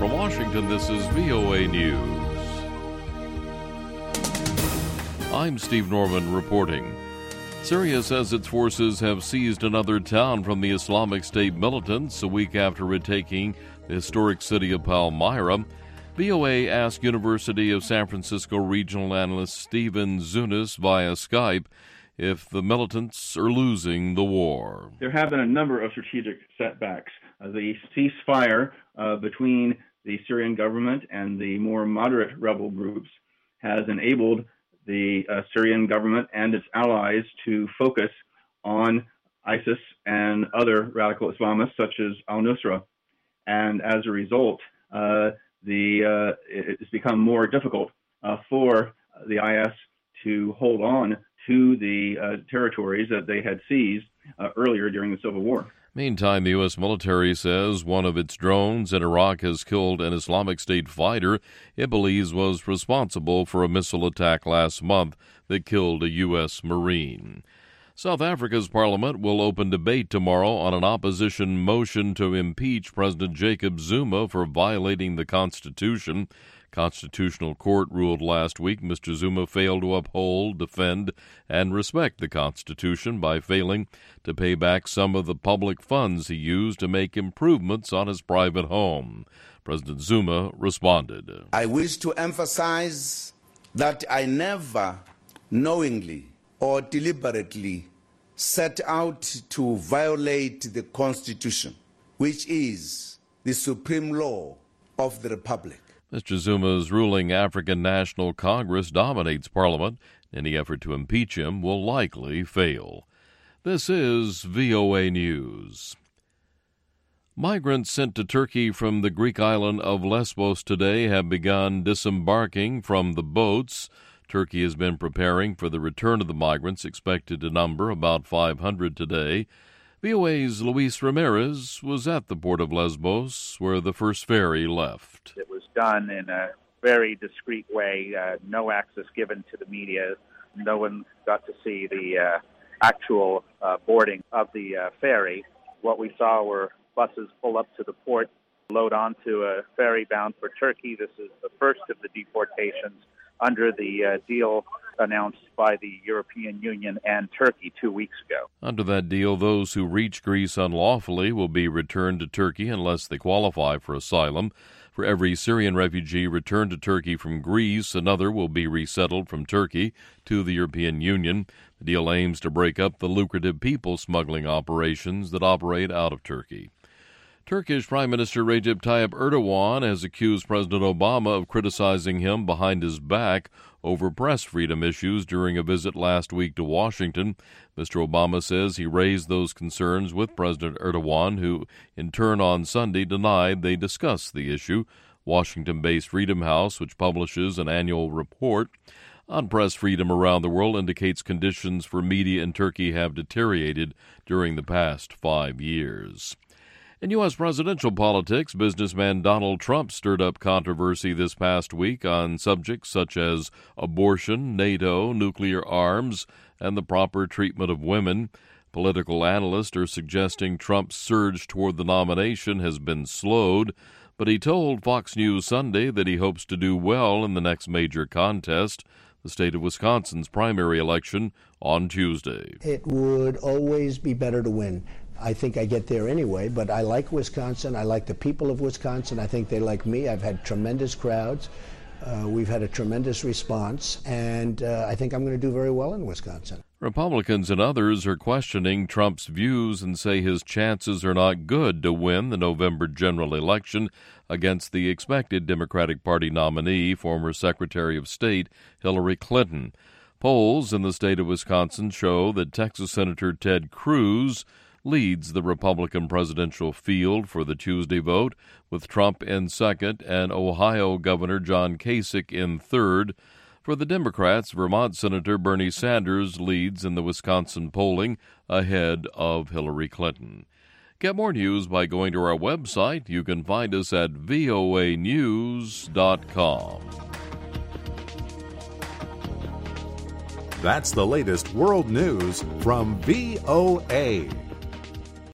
From Washington, this is VOA News. I'm Steve Norman reporting. Syria says its forces have seized another town from the Islamic State militants a week after retaking the historic city of Palmyra. VOA asked University of San Francisco regional analyst Stephen Zunis via Skype if the militants are losing the war. There have been a number of strategic setbacks. The ceasefire between the Syrian government and the more moderate rebel groups has enabled the Syrian government and its allies to focus on ISIS and other radical Islamists such as al-Nusra. And as a result, it's become more difficult for the IS to hold on to the territories that they had seized earlier during the Civil War. Meantime, the U.S. military says one of its drones in Iraq has killed an Islamic State fighter it believes was responsible for a missile attack last month that killed a U.S. Marine. South Africa's parliament will open debate tomorrow on an opposition motion to impeach President Jacob Zuma for violating the Constitution. Constitutional Court ruled last week Mr. Zuma failed to uphold, defend, and respect the Constitution by failing to pay back some of the public funds he used to make improvements on his private home. President Zuma responded. I wish to emphasize that I never knowingly or deliberately set out to violate the Constitution, which is the supreme law of the Republic. Mr. Zuma's ruling African National Congress dominates Parliament. Any effort to impeach him will likely fail. This is VOA News. Migrants sent to Turkey from the Greek island of Lesbos today have begun disembarking from the boats. Turkey has been preparing for the return of the migrants, expected to number about 500 today. VOA's Luis Ramirez was at the port of Lesbos, where the first ferry left. It was done in a very discreet way, no access given to the media. No one got to see the actual boarding of the ferry. What we saw were buses pull up to the port, load onto a ferry bound for Turkey. This is the first of the deportations under the deal announced by the European Union and Turkey 2 weeks ago. Under that deal, those who reach Greece unlawfully will be returned to Turkey unless they qualify for asylum. For every Syrian refugee returned to Turkey from Greece, another will be resettled from Turkey to the European Union. The deal aims to break up the lucrative people smuggling operations that operate out of Turkey. Turkish Prime Minister Recep Tayyip Erdogan has accused President Obama of criticizing him behind his back over press freedom issues during a visit last week to Washington. Mr. Obama says he raised those concerns with President Erdogan, who in turn on Sunday denied they discussed the issue. Washington-based Freedom House, which publishes an annual report on press freedom around the world, indicates conditions for media in Turkey have deteriorated during the past 5 years. In U.S. presidential politics, businessman Donald Trump stirred up controversy this past week on subjects such as abortion, NATO, nuclear arms, and the proper treatment of women. Political analysts are suggesting Trump's surge toward the nomination has been slowed, but he told Fox News Sunday that he hopes to do well in the next major contest, the state of Wisconsin's primary election on Tuesday. It would always be better to win. I think I get there anyway, but I like Wisconsin. I like the people of Wisconsin. I think they like me. I've had tremendous crowds. We've had a tremendous response, and I think I'm going to do very well in Wisconsin. Republicans and others are questioning Trump's views and say his chances are not good to win the November general election against the expected Democratic Party nominee, former Secretary of State Hillary Clinton. Polls in the state of Wisconsin show that Texas Senator Ted Cruz leads the Republican presidential field for the Tuesday vote, with Trump in second and Ohio Governor John Kasich in third. For the Democrats, Vermont Senator Bernie Sanders leads in the Wisconsin polling ahead of Hillary Clinton. Get more news by going to our website. You can find us at voanews.com. That's the latest world news from VOA.